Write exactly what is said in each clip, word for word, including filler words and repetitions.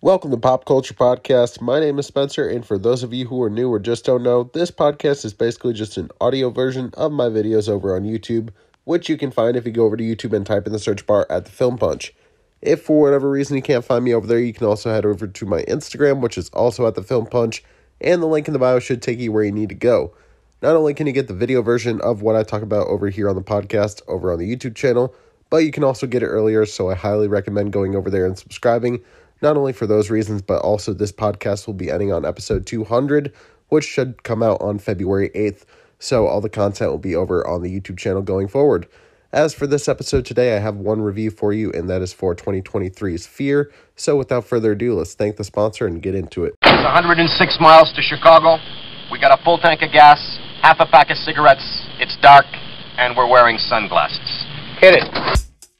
Welcome to Pop Culture Podcast. My name is Spencer, and for those of you who are new or just don't know, this podcast is basically just an audio version of my videos over on YouTube, which you can find if you go over to YouTube and type in the search bar at the Film Punch. If for whatever reason you can't find me over there, you can also head over to my Instagram, which is also at the Film Punch, and the link in the bio should take you where you need to go. Not only can you get the video version of what I talk about over here on the podcast over on the YouTube channel, but you can also get it earlier, so I highly recommend going over there and subscribing. Not only for those reasons, but also this podcast will be ending on episode two hundred, which should come out on February eighth. So all the content will be over on the YouTube channel going forward. As for this episode today, I have one review for you, and that is for twenty twenty-three's Fear. So without further ado, let's thank the sponsor and get into it. It's one hundred six miles to Chicago. We got a full tank of gas, half a pack of cigarettes. It's dark, and we're wearing sunglasses. Hit it.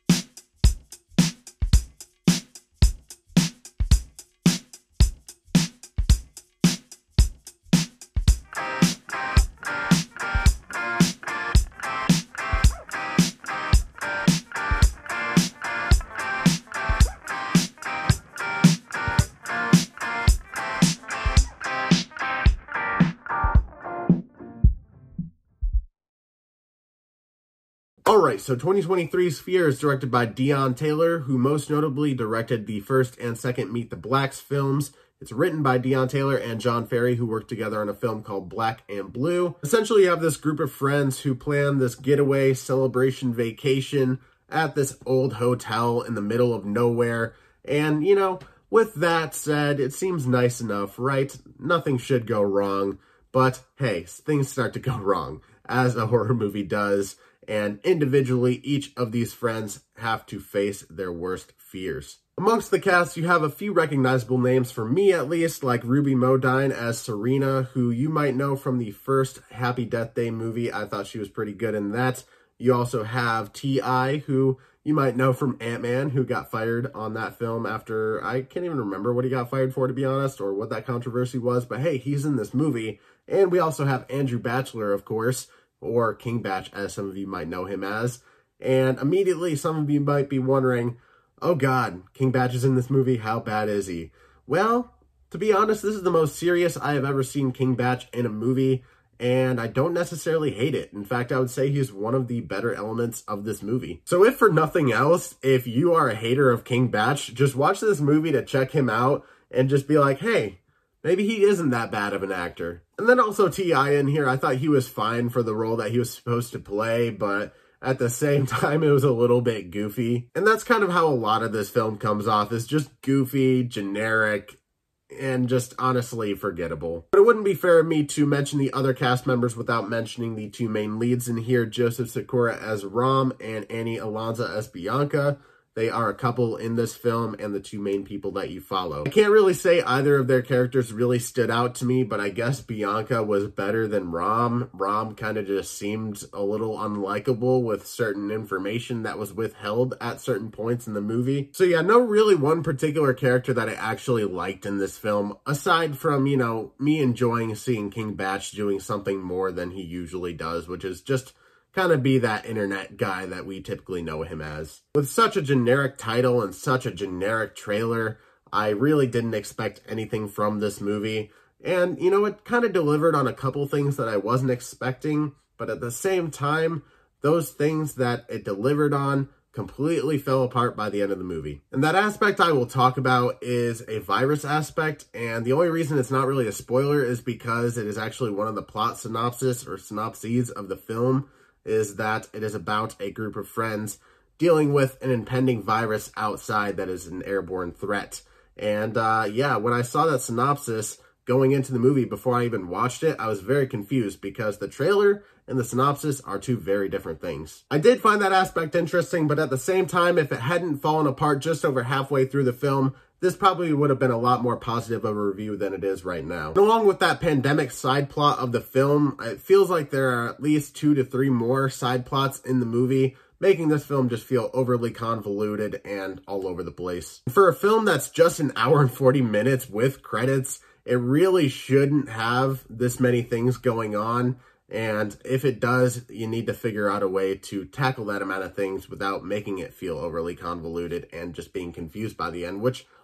Alright, so twenty twenty-three's Fear is directed by Deon Taylor, who most notably directed the first and second Meet the Blacks films. It's written by Deon Taylor and John Ferry, who worked together on a film called Black and Blue. Essentially, you have this group of friends who plan this getaway celebration vacation at this old hotel in the middle of nowhere. And, you know, with that said, it seems nice enough, right? Nothing should go wrong. But, hey, things start to go wrong, as a horror movie does. And individually, each of these friends have to face their worst fears. Amongst the cast, you have a few recognizable names, for me at least, like Ruby Modine as Serena, who you might know from the first Happy Death Day movie. I thought she was pretty good in that. You also have T I, who you might know from Ant-Man, who got fired on that film after, I can't even remember what he got fired for, to be honest, or what that controversy was, but hey, he's in this movie. And we also have Andrew Bachelor, of course, or King Batch, as some of you might know him as. And immediately, some of you might be wondering, oh god, King Batch is in this movie, how bad is he? Well, to be honest, this is the most serious I have ever seen King Batch in a movie, and I don't necessarily hate it. In fact, I would say he's one of the better elements of this movie. So if for nothing else, if you are a hater of King Batch, just watch this movie to check him out, and just be like, hey, maybe he isn't that bad of an actor. And then also T I in here, I thought he was fine for the role that he was supposed to play, but at the same time, it was a little bit goofy. And that's kind of how a lot of this film comes off, is just goofy, generic, and just honestly forgettable. But it wouldn't be fair of me to mention the other cast members without mentioning the two main leads in here, Joseph Sikora as Rom and Annie Alonso as Bianca. They are a couple in this film and the two main people that you follow. I can't really say either of their characters really stood out to me, but I guess Bianca was better than Rom. Rom kind of just seemed a little unlikable with certain information that was withheld at certain points in the movie. So yeah, no really one particular character that I actually liked in this film, aside from, you know, me enjoying seeing King Batch doing something more than he usually does, which is just kind of be that internet guy that we typically know him as. With such a generic title and such a generic trailer, I really didn't expect anything from this movie. And, you know, it kind of delivered on a couple things that I wasn't expecting, but at the same time, those things that it delivered on completely fell apart by the end of the movie. And that aspect I will talk about is a virus aspect, and the only reason it's not really a spoiler is because it is actually one of the plot synopsis or synopses of the film, is that it is about a group of friends dealing with an impending virus outside that is an airborne threat. And uh, yeah, when I saw that synopsis going into the movie before I even watched it, I was very confused because the trailer and the synopsis are two very different things. I did find that aspect interesting, but at the same time, if it hadn't fallen apart just over halfway through the film, this probably would have been a lot more positive of a review than it is right now. And along with that pandemic side plot of the film, it feels like there are at least two to three more side plots in the movie, making this film just feel overly convoluted and all over the place. For a film that's just an hour and forty minutes with credits, it really shouldn't have this many things going on. And if it does, you need to figure out a way to tackle that amount of things without making it feel overly convoluted and just being confused by the end, which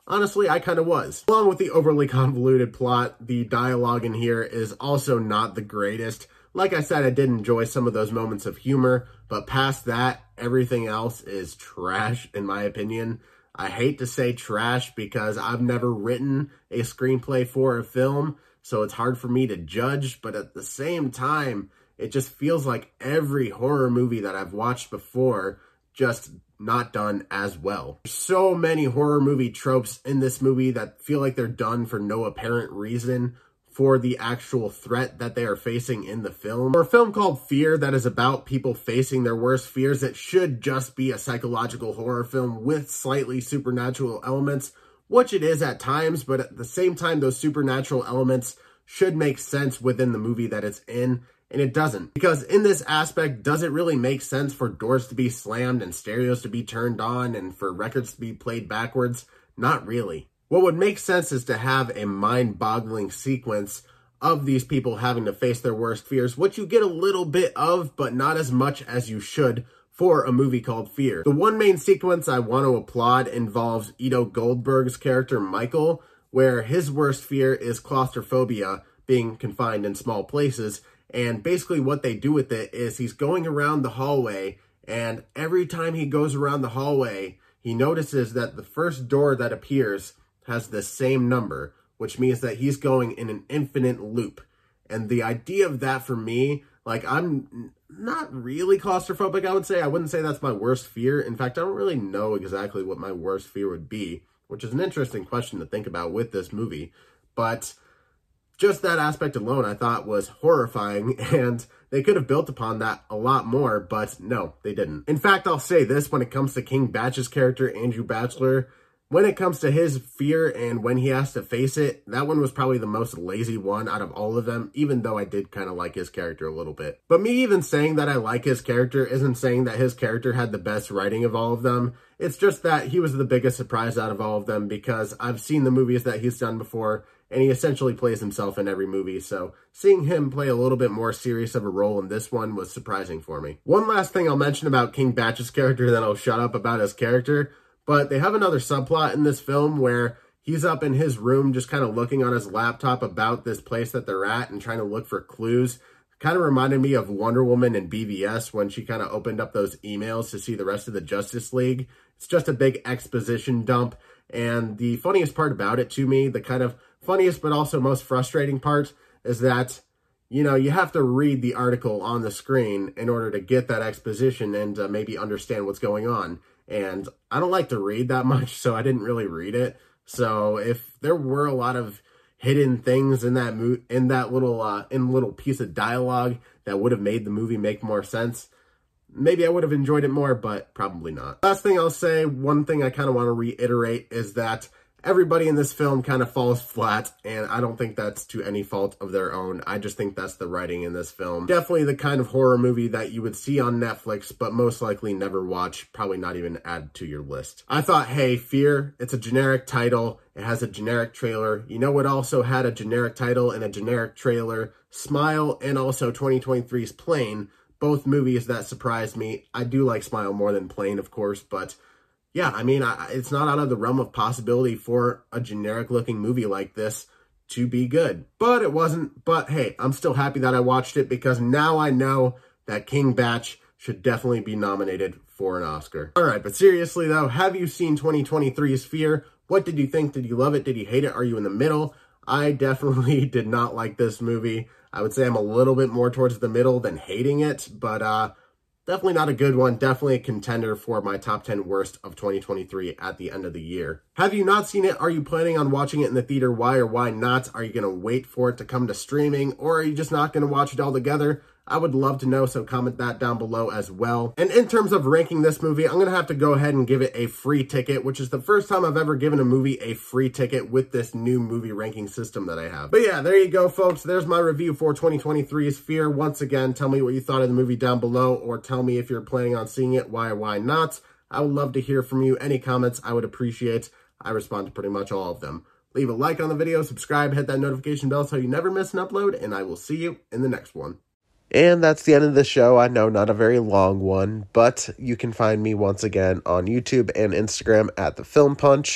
honestly, I kind of was. Along with the overly convoluted plot, the dialogue in here is also not the greatest. Like I said, I did enjoy some of those moments of humor, but past that, everything else is trash, in my opinion. I hate to say trash because I've never written a screenplay for a film, so it's hard for me to judge, but at the same time, it just feels like every horror movie that I've watched before just not done as well. There's so many horror movie tropes in this movie that feel like they're done for no apparent reason for the actual threat that they are facing in the film. For a film called Fear that is about people facing their worst fears, it should just be a psychological horror film with slightly supernatural elements, which it is at times, but at the same time, those supernatural elements should make sense within the movie that it's in, and it doesn't. Because in this aspect, does it really make sense for doors to be slammed and stereos to be turned on and for records to be played backwards? Not really. What would make sense is to have a mind-boggling sequence of these people having to face their worst fears, which you get a little bit of, but not as much as you should for a movie called Fear. The one main sequence I want to applaud involves Ido Goldberg's character, Michael, where his worst fear is claustrophobia, being confined in small places, and basically what they do with it is he's going around the hallway, and every time he goes around the hallway, he notices that the first door that appears has the same number, which means that he's going in an infinite loop. And the idea of that for me, like, I'm not really claustrophobic, I would say. I wouldn't say that's my worst fear. In fact, I don't really know exactly what my worst fear would be, which is an interesting question to think about with this movie. But just that aspect alone I thought was horrifying, and they could have built upon that a lot more, but no, they didn't. In fact, I'll say this when it comes to King Batch's character, Andrew Batchelor. When it comes to his fear and when he has to face it, that one was probably the most lazy one out of all of them, even though I did kind of like his character a little bit. But me even saying that I like his character isn't saying that his character had the best writing of all of them. It's just that he was the biggest surprise out of all of them because I've seen the movies that he's done before, and he essentially plays himself in every movie, so seeing him play a little bit more serious of a role in this one was surprising for me. One last thing I'll mention about King Batch's character, then I'll shut up about his character. But they have another subplot in this film where he's up in his room just kind of looking on his laptop about this place that they're at and trying to look for clues. Kind of reminded me of Wonder Woman in B V S when she kind of opened up those emails to see the rest of the Justice League. It's just a big exposition dump. And the funniest part about it to me, the kind of funniest but also most frustrating part, is that, you know, you have to read the article on the screen in order to get that exposition and uh, maybe understand what's going on. And I don't like to read that much, so I didn't really read it. So if there were a lot of hidden things in that mo in that little uh, in little piece of dialogue that would have made the movie make more sense, maybe I would have enjoyed it more, but probably not. Last thing I'll say, one thing I kind of want to reiterate is that everybody in this film kind of falls flat, and I don't think that's to any fault of their own. I just think that's the writing in this film. Definitely the kind of horror movie that you would see on Netflix, but most likely never watch, probably not even add to your list. I thought, hey, Fear, it's a generic title. It has a generic trailer. You know what also had a generic title and a generic trailer? Smile and also twenty twenty-three's Plane, both movies that surprised me. I do like Smile more than Plane, of course, but yeah, I mean, I, it's not out of the realm of possibility for a generic-looking movie like this to be good. But it wasn't. But hey, I'm still happy that I watched it because now I know that King Batch should definitely be nominated for an Oscar. All right, but seriously though, have you seen twenty twenty-three's Fear? What did you think? Did you love it? Did you hate it? Are you in the middle? I definitely did not like this movie. I would say I'm a little bit more towards the middle than hating it, but uh, definitely not a good one. Definitely a contender for my top ten worst of twenty twenty-three at the end of the year. Have you not seen it? Are you planning on watching it in the theater? Why or why not? Are you going to wait for it to come to streaming? Or are you just not going to watch it all together? I would love to know, so comment that down below as well. And in terms of ranking this movie, I'm going to have to go ahead and give it a free ticket, which is the first time I've ever given a movie a free ticket with this new movie ranking system that I have. But yeah, there you go, folks. There's my review for twenty twenty-three's Fear. Once again, tell me what you thought of the movie down below, or tell me if you're planning on seeing it, why or why not. I would love to hear from you. Any comments I would appreciate. I respond to pretty much all of them. Leave a like on the video, subscribe, hit that notification bell so you never miss an upload, and I will see you in the next one. And that's the end of the show. I know, not a very long one, but you can find me once again on YouTube and Instagram at The Film Punch.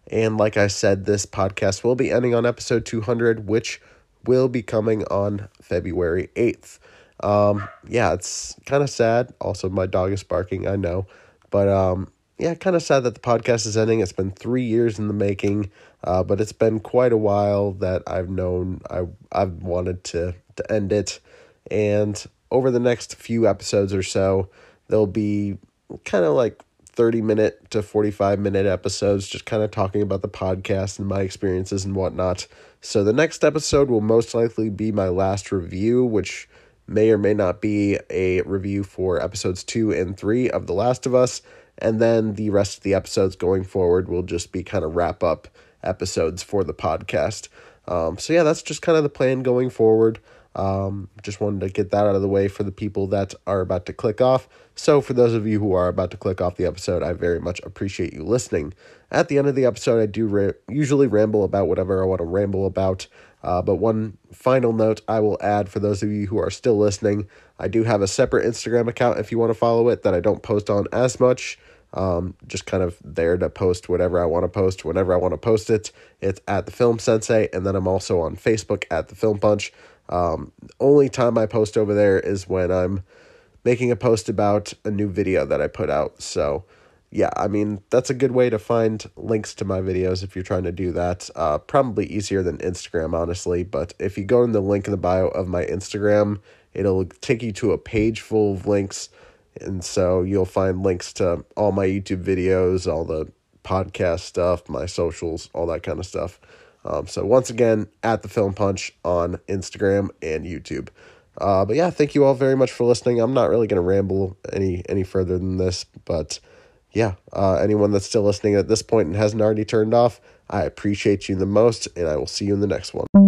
And like I said, this podcast will be ending on episode two hundred, which will be coming on February eighth. Um, yeah, it's kind of sad. Also, my dog is barking, I know. But um, yeah, kind of sad that the podcast is ending. It's been three years in the making, uh, but it's been quite a while that I've known I, I've wanted to, to end it. And over the next few episodes or so, there'll be kind of like thirty minute to forty-five minute episodes, just kind of talking about the podcast and my experiences and whatnot. So the next episode will most likely be my last review, which may or may not be a review for episodes two and three of The Last of Us. And then the rest of the episodes going forward will just be kind of wrap up episodes for the podcast. Um, so yeah, that's just kind of the plan going forward. Um, just wanted to get that out of the way for the people that are about to click off. So for those of you who are about to click off the episode, I very much appreciate you listening. At the end of the episode, I do ra- usually ramble about whatever I want to ramble about. Uh, but one final note I will add for those of you who are still listening, I do have a separate Instagram account if you want to follow it that I don't post on as much. Um, just kind of there to post whatever I want to post whenever I want to post it. It's at The Film Sensei, and then I'm also on Facebook at The Film Punch. Um, only time I post over there is when I'm making a post about a new video that I put out. So yeah, I mean, that's a good way to find links to my videos if you're trying to do that. Uh, probably easier than Instagram, honestly, but if you go in the link in the bio of my Instagram, it'll take you to a page full of links, and so you'll find links to all my YouTube videos, all the podcast stuff, my socials, all that kind of stuff. Um, so once again, at The Film Punch on Instagram and YouTube. Uh, but yeah, thank you all very much for listening. I'm not really going to ramble any any further than this, but yeah, uh, anyone that's still listening at this point and hasn't already turned off, I appreciate you the most, and I will see you in the next one.